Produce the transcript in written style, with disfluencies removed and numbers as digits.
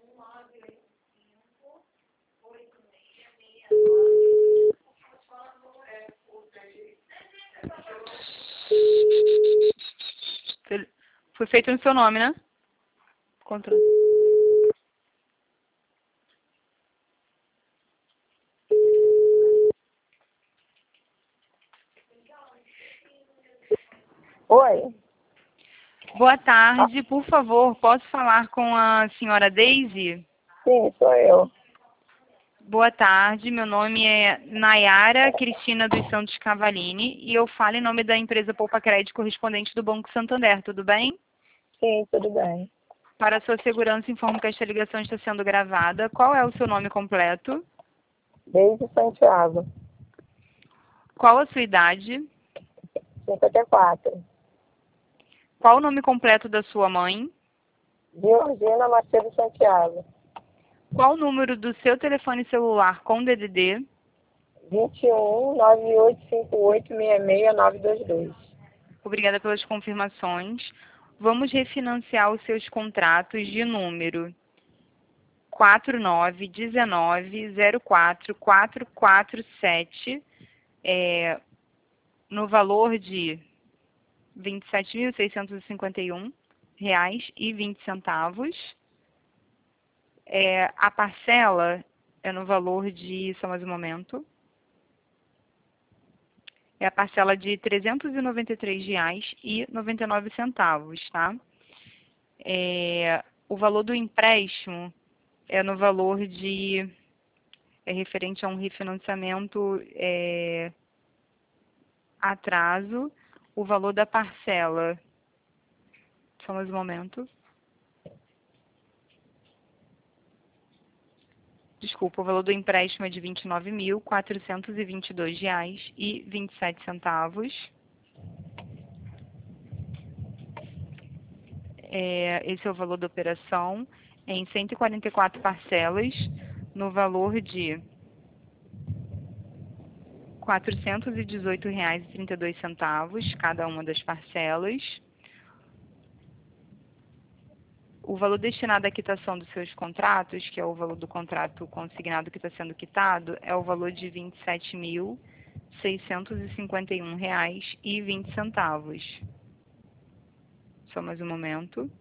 Foi feito no seu nome, né? Contra. Oi? Boa tarde, por favor, posso falar com a senhora Daisy? Sim, sou eu. Boa tarde, meu nome é Nayara Cristina dos Santos Cavalini e eu falo em nome da empresa Poupa Crédito correspondente do Banco Santander, tudo bem? Sim, tudo bem. Para a sua segurança, informo que esta ligação está sendo gravada. Qual é o seu nome completo? Desde Santiago, Qual a sua idade? 54. Qual o nome completo da sua mãe? Georgina Macedo Santiago. Qual o número do seu telefone celular com DDD? 21 9858 66922. Obrigada pelas confirmações. Vamos refinanciar os seus contratos de número 4919044447, no valor de R$ 27.651,20. A parcela é no valor de, só mais um momento, é a parcela de R$ 393,99, tá? O valor do empréstimo é no valor de, é referente a um refinanciamento atraso, o valor da parcela, só mais um momento. Desculpa, o valor do empréstimo é de R$ 29.422,27. Esse é o valor da operação, em 144 parcelas, no valor de R$ 418,32, cada uma das parcelas. O valor destinado à quitação dos seus contratos, que é o valor do contrato consignado que está sendo quitado, é o valor de R$ 27.651,20. Só mais um momento.